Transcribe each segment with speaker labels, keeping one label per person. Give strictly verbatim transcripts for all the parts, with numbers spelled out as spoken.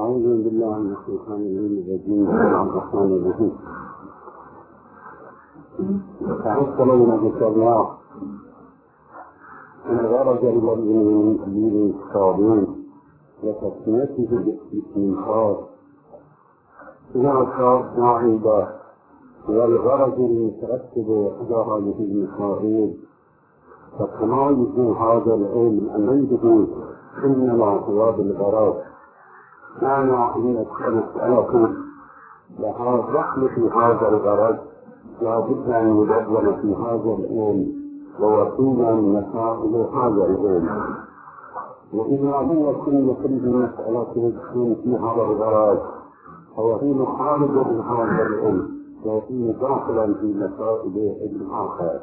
Speaker 1: أعوذ بالله من الشيطان الرجيم. بسم الله الرحمن الرحيم. تعالى بك الله أن غرج الذين من قبيل الصابين وتسميته بالاستنكار هناك معيبة والغرض المترتب على هذه المصائب فتمايز هذا العلم أن عنده إنما هو بالغرض، معنى أن المسألة لها دخل في هذا الغرض لا بد أن يدون في هذا العلم ووسيلة من مسائل هذا العلم، وإذا لم يكن يخرج المسألة تكون في هذا الغرض هو حين خارج من هذا العلم وحين داخلا في مسائل علم آخر،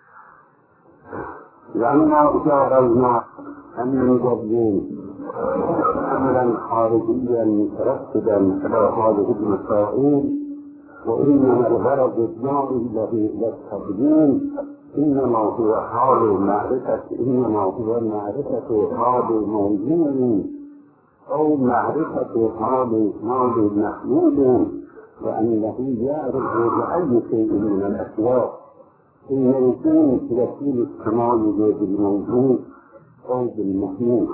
Speaker 1: لأننا إذا رأينا أن نجدين أمرا خارجيا مترتبا على هذه المسائل وإنما الغرض الداعي له إلى التقديم إنما هو حال معرفة إنما هو معرفة حال موجود أو معرفة حال حال محمود، وأنه يعرف بأي شيء من الأشياء إن يكون وسيلة التمايز بالموجود أو بالمحمود.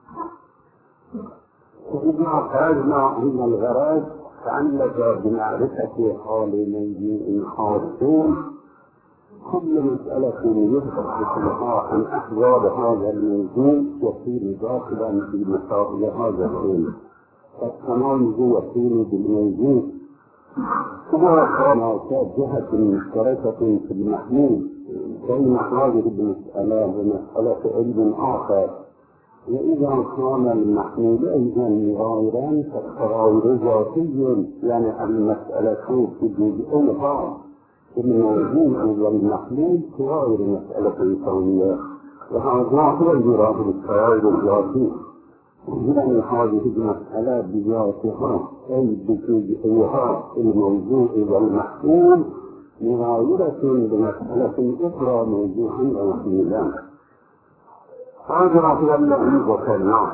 Speaker 1: وإذا خرجنا من الغرض تعلق بمعرفة حال موجود خاص كل مسألة يفتح فيها عن أحوال هذا الموجود يصير داخلا في مسائل هذا العلم، فالتمايز وسيلة بالموجود هو هناك جهة مشتركة في المحمود بين هذه المسألة ومسألة علم آخر، وإذا كان المحمول أيضا مغايرا فالتغاير ذاتي، يعني المسألة في جزئها الموجود والمحمول تغاير مسألة ثانية، وهذا هو المراد بالتغاير الذاتي، يعني هذه المسألة بذاتها أي بجزئها الموضوع والمحمول مغايرة بمسألة أخرى موضوعا ومحمولا. هذا هو الذي ذكرناه،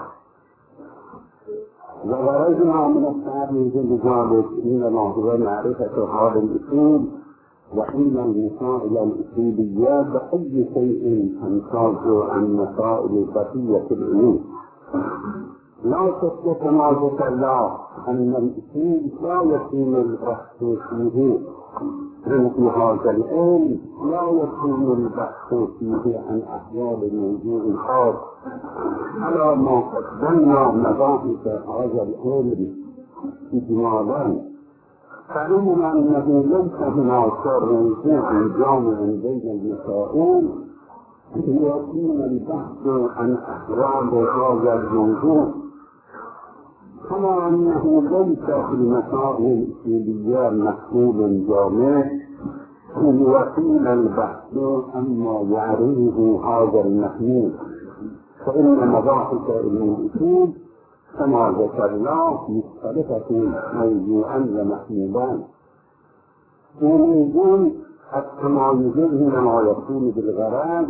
Speaker 1: وغرضنا من التعريف بذلك إنما هو معرفة هذا الأصول وحين المسائل الأصوليات بأي شيء تنتج عن مسائل بقية العلوم. لا شك كما ذكرنا أن الأصول لا يكون البحث فيه في هذا العلم لا يكون البحث فيه عن أحوال الموضوع الخاص على ما قدمنا مباحث هذا العلم إجمالا، فعلمنا أنه ليس هناك موضوع جامع بين المسائل يكون البحث عن أحوال هذا الموضوع، كما أنه ليس في المسائل الأصولية محمول جامع يكون البحث عما يعرفه هذا المحمول، فإن مباحث الأصول كما ذكرنا مختلفة موضوعا ومحمولان، وموضوع التمايز إنما يكون بالغرض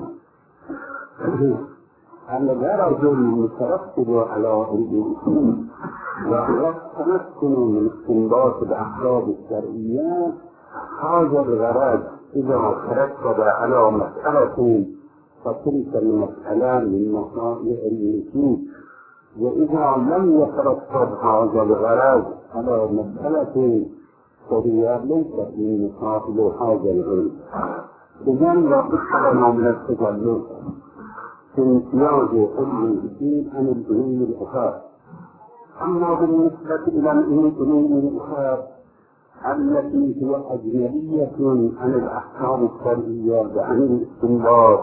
Speaker 1: الغرض المترتب على الأصول وهو التمكن من استنباط الأحكام الشرعية. هذا الغرض إذا ترتب على مسألة فتلك المسألة من مسائل الوجود، وإذا لم يترتب هذا الغرض على مسألة فهي ليست من مسائل هذا العلم. إذا لا بد لنا من التجلي في امتياز علم الدين عن العلوم الأخرى. أما بالنسبة إلى العلوم الأخرى التي هي أجنبية عن الأحكام الشرعية وعن الاستنباط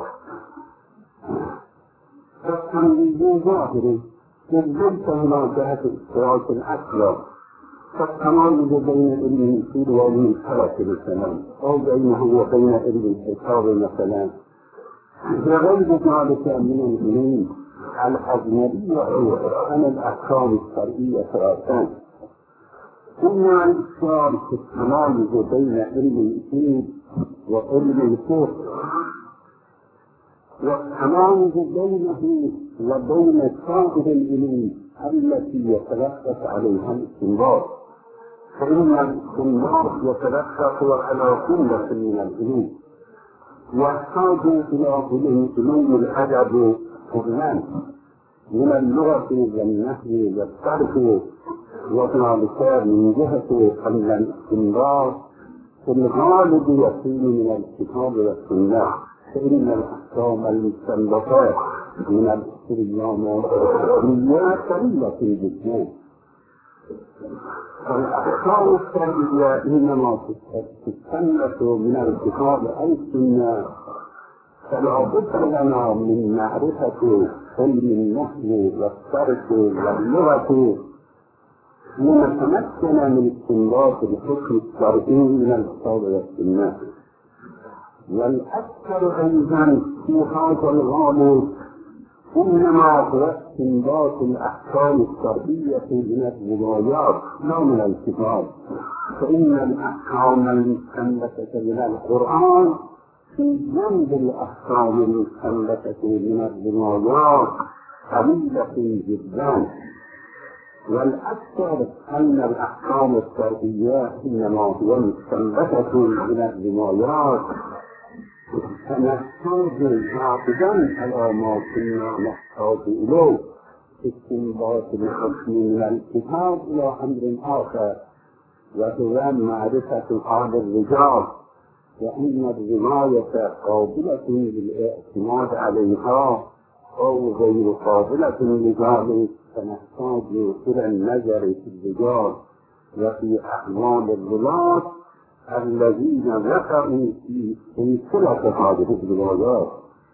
Speaker 1: فالتمييز ظاهر، ليس هناك جهة الاشتراك الأكبر فالتمايز بين علم الأصول وعلم الفلك مثلا أو بينه وبين علم الحساب مثلا، وغير ذلك من العلوم الأجنبية عن الأحكام الشرعية ثلاثان. ثم الإشكال في التمايز بين علم الأصول وعلم الفقه، والتمايز بينه وبين سائر العلوم التي يتلخص عليها الاستنباط، فإن الاستنباط يتلخص على جملة من العلوم، يحتاج إلى علوم الأدب كلها من اللغة والنحو والصرف، وذلك من جهة أن الاستنباط في الغالب يكون من الكتاب والسنة، فإن الأحكام المستنبطة من الاستنباط قليلة جدا. الأحكام الشرعية إنما تستنبط من الكتاب أو السنة، فلا بد لنا من معرفة علم النحو والصرف واللغة لنتمكن من استنباط الحكم الشرعي من الكتاب والسنة. والأكثر أيضا في هذا الغالب إنما هو استنباط الأحكام الشرعية من الروايات لا من الكتاب، فإن الأحكام المستنبطة من القرآن في جنب الأحكام المستنبطة من الروايات قليلة جدا. والأكثر أن الأحكام الشرعية إنما هي مستنبطة من الروايات، فنحتاج عاقبا على ما كنا نحتاج إليه استنباط الحكم من الكتاب إلى أمر آخر، وهو معرفة حال الرجال، وأن الرواية قابلة للاعتماد عليها أو غير قابلة لذلك، فنحتاج إلى النظر في الرجال وفي أحوال الرواة الذين وقعوا في سلسلة هذه الروايات.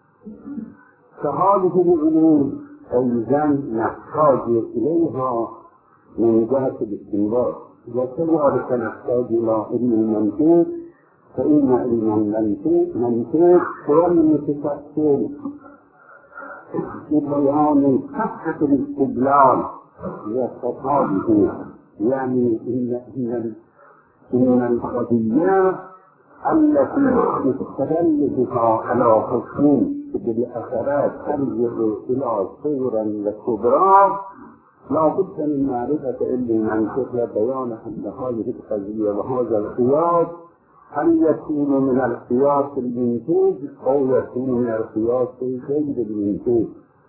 Speaker 1: فهذه العلوم أيضا نحتاج إليها من جهة الاستنباط، وكذلك نحتاج إلى علم المنطق، فإن علم المنطق هو المتفكر في بيان صحة الاستدلال وفساده، يعني إن إن إن القضية التي يستدل بها على حكم بالأثرات ترجع إلى صورة وكبرى، لا بد من معرفة علم المنطق وبيان أن هذه القضية وهذا القياس هل يكون من القياس المنتوج أو يكون من القياس غير المنتوج.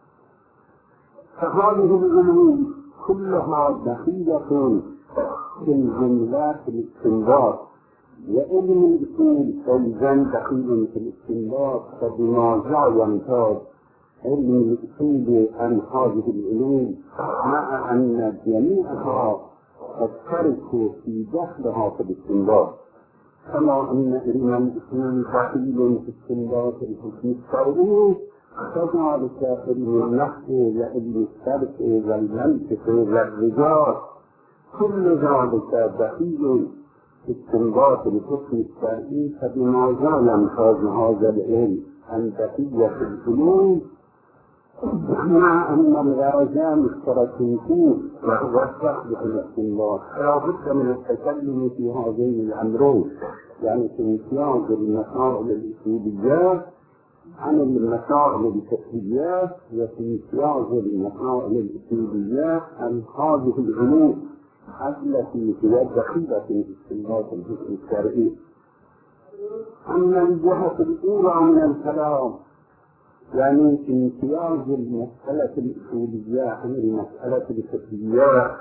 Speaker 1: فهذه العلوم كلها دخيلة في الجملات الاستنباط، وعلم الأصول أيضا دخيل في الاستنباط، فبماذا يمتاز علم الأصول عن هذه العلوم مع أن جميعها تشترك في دخلها في الاستنباط، كما أن علم الأصول دخيل في استنباط الحكم الشرعي، كذلك علم النحو وعلم الصرف والمنطق والرجال كل ذلك دخيل في استنباط الحكم الشرعي. فبماذا يمتاز هذا العلم عن بقية العلوم مع أن الغرض مشترك فيه وهو الفهم بالاستنباط؟ لا بد من التكلم في هذين الأمرين، يعني في امتياز المسائل الأصولية عن المسائل الفقهية، وفي امتياز المسائل الأصولية عن هذه العلوم التي هي دخيلة في استنباط الحكم الشرعي. أما الجهة الأولى من الكلام يعني امتياز المسألة الأصولية عن المسألة الفقهية،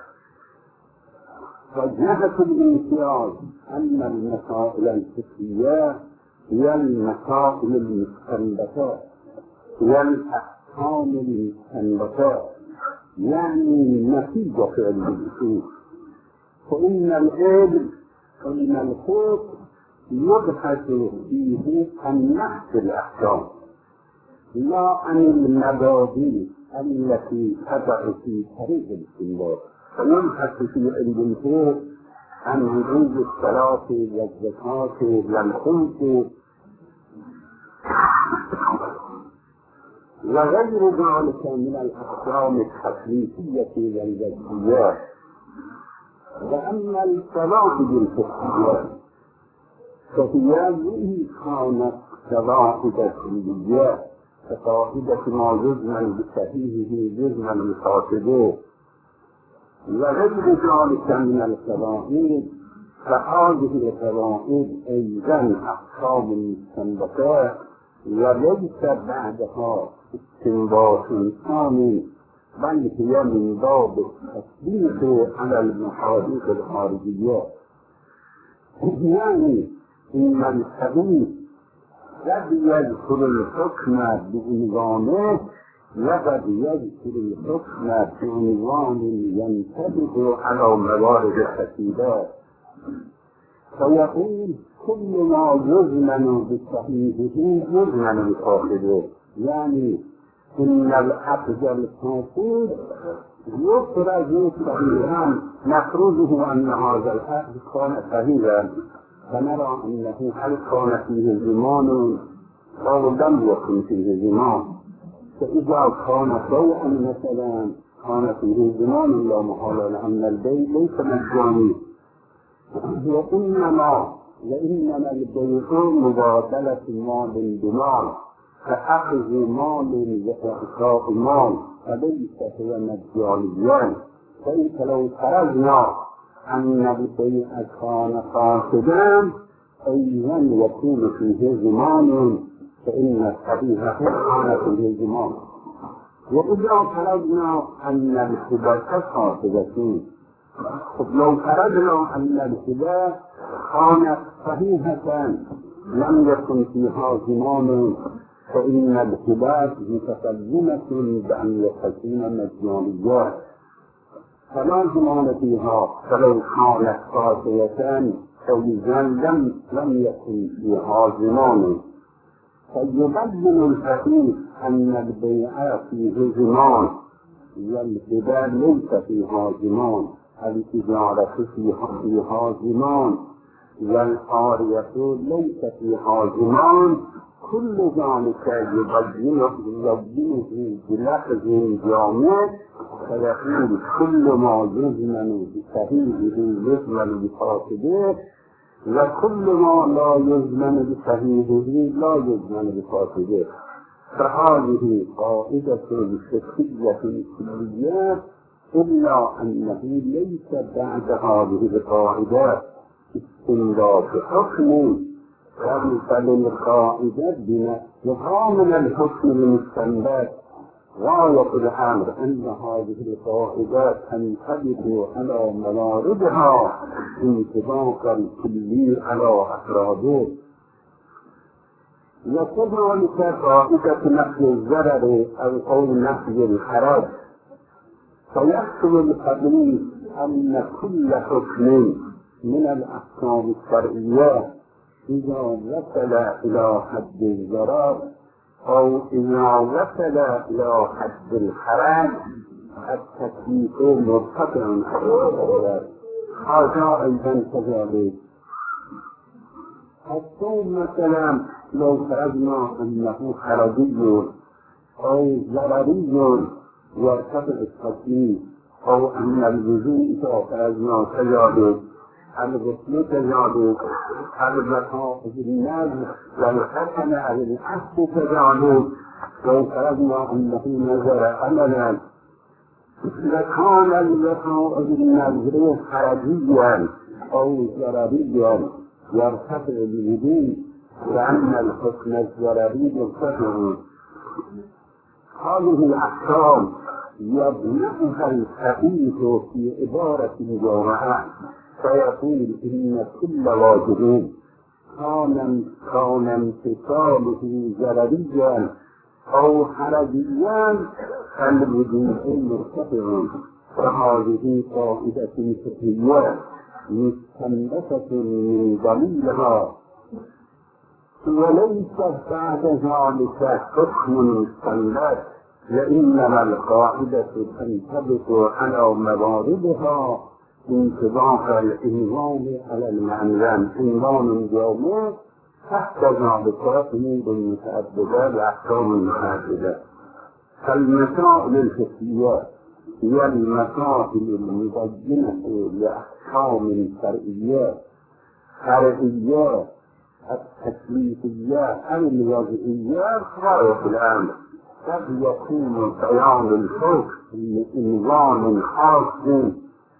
Speaker 1: فجهة الامتياز أن المسائل الفقهية هي المسائل المستنبطة والأحكام المستنبطة، يعني نتيجة فعل الأصول. فإن العلم فإن الحكم يبحث فيه عن نحو الأحكام لا عن المبادئ التي تبع في طريق الاستنباط. فيبحث في علم الحكم عن وجوب الصلاة والزكاة والخمس وغير ذلك من الأحكام التكليفية والوجهية. وأما الصلاة بالفقهية فهي من كانت قواعد كلية كقاعدة ما يجمل بصحيحه يجمل بفاسده، وغير ذلك من القواعد فهذه القواعد أيضا أحكام مستنبطة وليس بعدها استنباط ثاني بل هي من باب التطبيق على المحادث الخارجية. يعني إن الحديث قد يذكر الحكم بعنوانه وقد يذكر الحكم بعنوان ينطبق على موارد كثيرة، فيقول كل ما يزمن بصحيحه يزمن بفاسده. يعني إن العقد الفاسد يخرج صحيحا نخرجه أن هذا العقد كان صحيحا، فنرى أنه هل كان فيه زمان أو لم يكن فيه زمان. فإذا كان بيعا مثلا كان فيه زمان لا محالة لأن البيع ليس مجاني، وإنما وإنما البيع مبادلة مال بمال، فأخذ مال وإعطاء مال فليس هو مجانيا. فإنك لو فرضنا أن البيع كان فاسدا أيضا يكون فيه زمان فإن الصحيح كان فيه زمان. وإذا فرضنا أن الهبة فاسدة، لو فرضنا أن الهبة كانت صحيحة لم يكن فيها زمان فإن الهبة متسلمة بأن يكون مجانيا فلا زمان فيها. فلو كانت فاسدة فإذا لم لم يكن فيها زمان. فيبين الحديث أن البيع فيه زمان والهبة ليس فيها زمان، التجارة فيها زمان والعارية ليس فيها زمان. كل ذلك يبينه يبينه بلفظ جامع، فيقول كل ما يزمن بصحيحه يزمن بفاسده، وكل ما لا يزمن بصحيحه لا يزمن بفاسده. فهذه قاعدة فقهية كلية، إلا أنه ليس بعد هذه القاعدة استنباط حكم، فللقاعدة بنفسها من الحكم المستنبط. غاية الأمر أن هذه القاعدة تنطبق على مواردها انطباقا الكلي على أفراده. وكذلك قاعدة نفي الضرر أو نفي الحرج. فيحصل الحديث أن كل حكم من الأحكام الشرعية إذا وصل إلى حد الضرر أو إذا وصل إلى حد الحرج التكليف مرتفع على هذا أيضا كذلك. الصوم مثلا لو فرضنا أنه حرجي أو ضرري يرتفع التكليف، أو أن الوضوء فرضنا كذلك، الغسل كذلك، البقاء في النار والحسن على الحق كذلك. لو فرضنا أنه نزل أملا لكان البقاء في النار حرجيا أو ضرريا يرتفع الوضوء، لأن الحكم الضرري مرتفع. هذه الأحكام يبنيها الحديث في عبارة جامعة، فيقول إن كل واجب كان كان امتثاله ضرريا أو حرجيا فالوضوء مرتفع. فهذه قاعدة فقهية مستنبطة من دليلها، وليس بعد ذلك حكم مستنبط، وإنما القاعدة تنطبق على مواردها انطباق الإنظام على المعنى انظام جامع تحت ذلك أمور متعددة وأحكام متعددة. فالمسائل الفقهية هي المسائل المبينة لأحكام شرعية شرعية التكليفية أو الوضعية غاية الأمر. قد يكون بيان الحكم لنظام خاص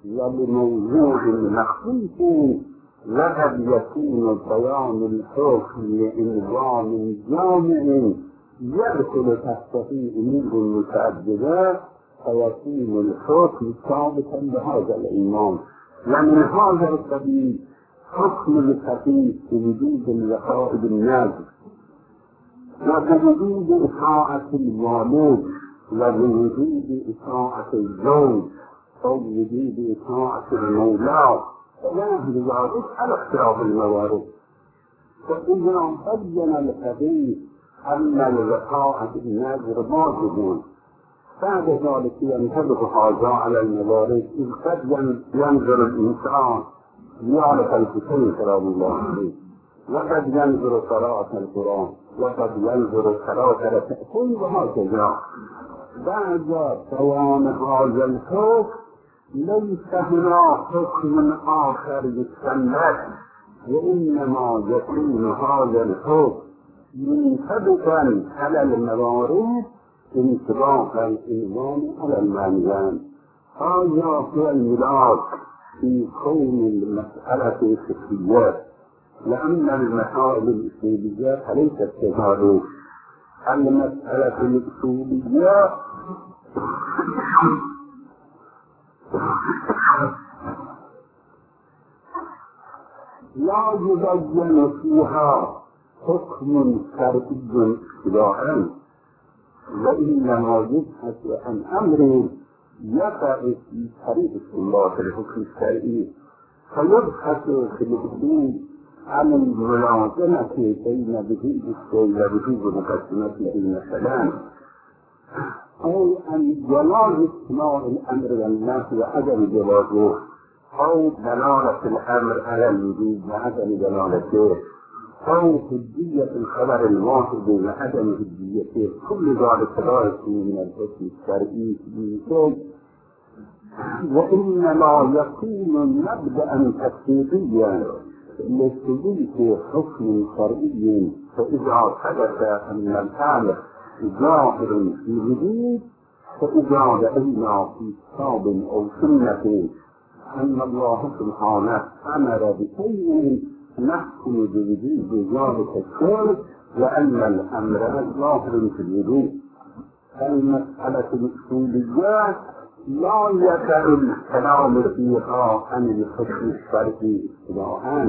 Speaker 1: ولموضوع مخصوص وقد يكون بيان الحكم لإنظام جامع يدخل تحته أمور المتعددات فيكون الحكم ثابتا بهذا الإمام. يعني هذا السبيل حكم الخفيف بوجود العقائد النازل وبوجود إطاعة الوالد وبوجود إطاعة الزوج أو بوجود إطاعة المولى فيجب ذلك على اختلاف الموارد. فإذا بين الحديث أن العقائد النازل واجب بعد ذلك ينطبق هذا على الموارد إذ قد ينظر الإنسان يعرف الحسين كلام الله عليه وقد ينظر قراءة القرآن وقد ينظر قراءة كل هكذا. بعد بيان هذا الحكم ليس هناك حكم آخر يستمر وإنما يكون هذا الحكم منطبقا على الموارد انطباق الإنسان على المعنيان. هذا هو الملاك في كون المسألة الفقهية لأن المسائل الأصولية ليست كذلك. المسألة الأصولية لا يبين فيها حكم شرعي ابتداءً وإنما يبحث عن أمر يقع في طريق الله في الحكم الشرعي فيبحث في الأصول عن الملازمة بين وجود الشيء ووجود مقدمته مثلا أو أن جواز استماع الأمر والنهي وعدم جوازه أو دلالة الأمر على الوجود وعدم دلالته أو حجية الخبر الواحد وعدم حجيته. كل ذلك لا يكون من الحكم الشرعي في شيء وإنما يكون مبدأ تفصيليا لثبوت حكم شرعي. فإذا ثبت أن الأمر ظاهر في الوجود فإذا رأينا في كتاب أو سنة أن الله سبحانه أمر بشيء نحكم بوجود ذلك الشيء وأن الأمر ظاهر في الوجود. المسألة الأصولية لا يقع الكلام فيها عن الحكم الشرعي ابتداءً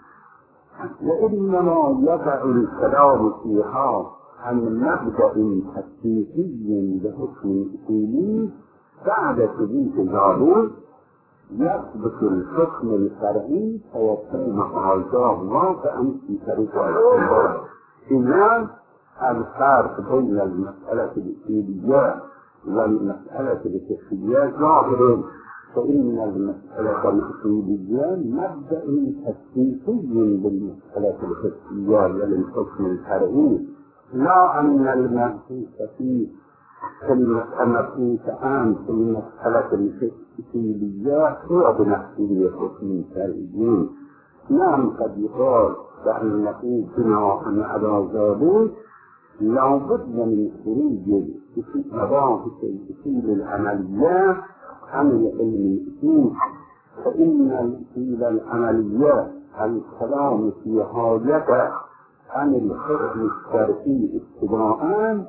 Speaker 1: وإنما يقع الكلام فيها عن مبدأ تكليفي لحكم أصولي. بعد ثبوت ذلك يثبت الحكم الشرعي فيكون هذا واقعا في طريق الاعتبار. إذا الفرق بين المسألة الأصولية والمسألة الفقهية ظاهر فإن المسألة الأصولية مبدأ تكليفي للمسألة الفقهية وللحكم الشرعي لا أن المنصوص فيه المنصوص عن في المسألة الأصولية هو بنفسه حكم شرعي. نعم قد يقال بأنه بناء على ذلك لا بد من خروج مباحث الأصول العملية عن العلم الأصول. فإن الأصول العملية الكلام فيها يقع عن الحكم الشرعي ابتداءً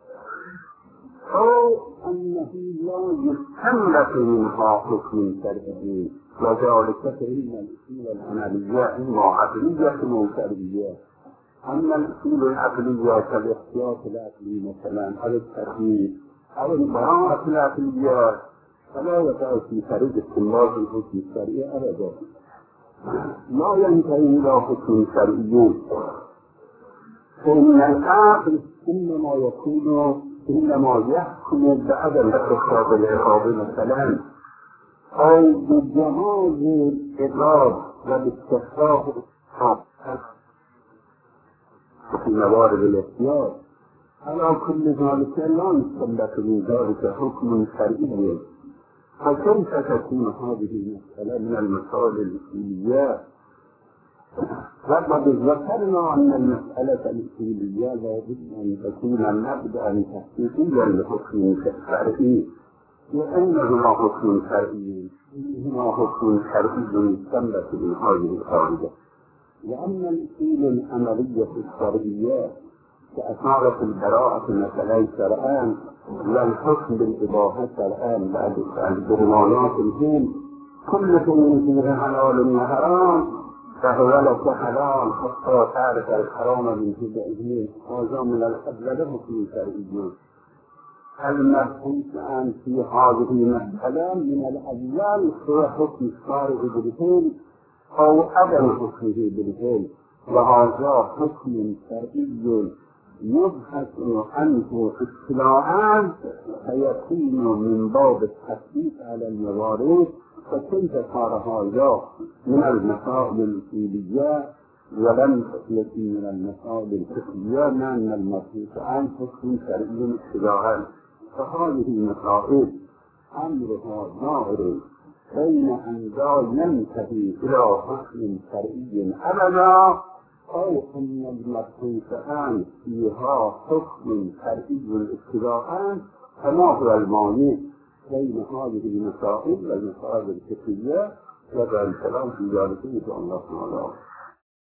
Speaker 1: أو أنه لا يستملك منها حكم شرعي وذلك فإن الأصول العملية إما عقلية أو شرعية. أما الأصول العقلية كالاحتياط العقلي مثلا أو الترغيب أو البراءة العقلية فلا يقع في طريق استنباط الحكم الشرعي أبدا، لا ينتهي إلى حكم شرعي. فإن العقل إنما يكون إنما يحكم بعدم اقتصاد العقاب مثلا أو بجواز الإضراب والاستحقاق في موارد الاختيار. على كل ذلك لا يستملك من ذلك حكم شرعي. فكيف تكون هذه المسألة من المسائل الأصولية؟ وقد ذكرنا أن المسألة الأصولية لا بد أن تكون مبدأ تحقيقيا لحكم شرعي، وأنه حكم شرعي فيهما حكم شرعي يستنبط من هذه القاعدة. وأما الأصول العملية الشرعية كأثارة البراءة مثلا شرعان والحكم بالإباحة شرعان بعد البرمانات الهم كل شيء فيه حلال وحرام فهو لك حلال حتى تعرف الحرام من هدئه. هذا من الأدلة حكم شرعي. المبحوث عن في هذه المسألة من الأدلة هو حكم الشارع بالفعل أو عدم حكمه بالفعل، وهذا حكم شرعي يبحث عنه اصطلاحا فيكون من باب التخفيف على الموارد، فكيف صار هذا من المسائل الأصولية ولم يكن من المسائل الفقهية لأن المبحوث عن حكم شرعي اصطلاحا. فهذه المسائل أمرها ظاهر بين أن لا ينتهي إلى حكم شرعي أبدا أو أن المبحوث عن فيها حكم شرعي اصطلاحا، فما هو المانع بين هذه المسائل والمسائل الفقهية؟ وذلك الكلام في ذلك إن شاء الله تعالى.